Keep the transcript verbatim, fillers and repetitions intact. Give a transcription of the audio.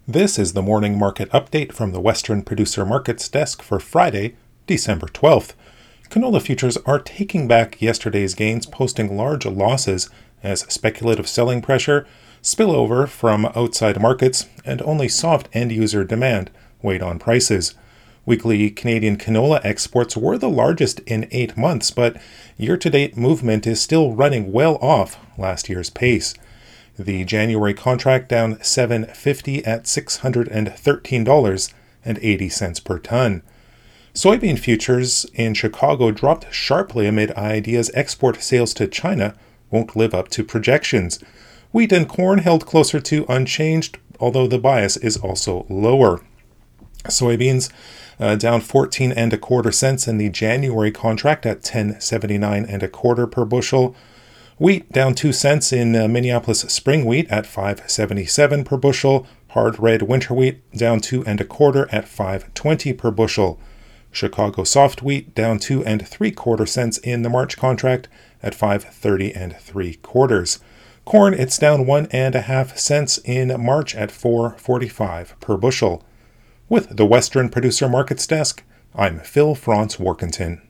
This is the morning market update from the Western Producer Markets desk for Friday, December twelfth. Canola futures are taking back yesterday's gains, posting large losses as speculative selling pressure, spillover from outside markets, and only soft end-user demand weighed on prices. Weekly Canadian canola exports were the largest in eight months, but year-to-date movement is still running well off last year's pace. The January contract down seven dollars and fifty cents at six hundred thirteen dollars and eighty cents per ton. Soybean futures in Chicago dropped sharply amid ideas export sales to China won't live up to projections. Wheat and corn held closer to unchanged, although the bias is also lower. Soybeans uh, down fourteen and a quarter cents in the January contract at ten seventy-nine and a quarter per bushel. Wheat down two cents in uh, Minneapolis spring wheat at five seventy-seven per bushel. Hard red winter wheat down two and a quarter at five twenty per bushel. Chicago soft wheat down two and three quarter cents in the March contract at five thirty and three quarters. Corn, it's down one and a half cents in March at four forty-five per bushel. With the Western Producer Markets desk, I'm Phil Franz Warkentin.